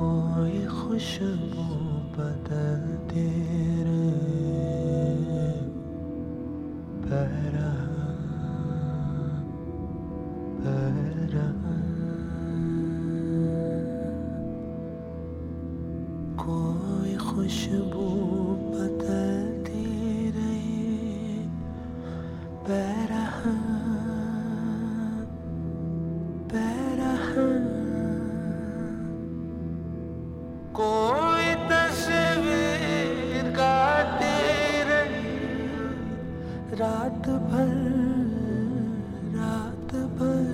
कोई खुशबू बदलती रहे बहरहा बहरहा। कोई खुशबू बदलती रहे बहरहा बहरहा। कोई तस्वीर गाती रही रात भर रात भर।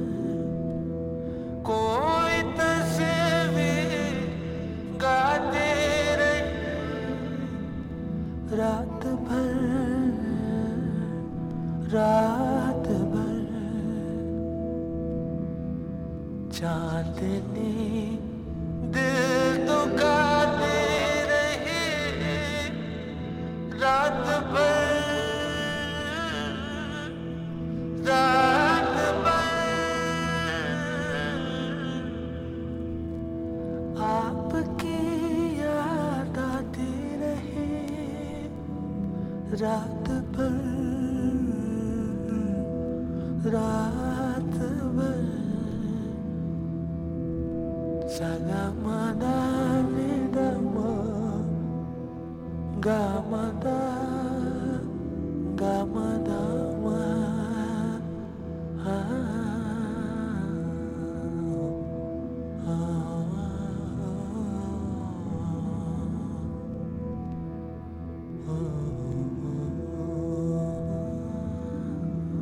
कोई तस्वीर गाती रही रात भर रात भर। चांदनी दिल दुखाती रही रात भर रात भर। आपकी याद आती रही रात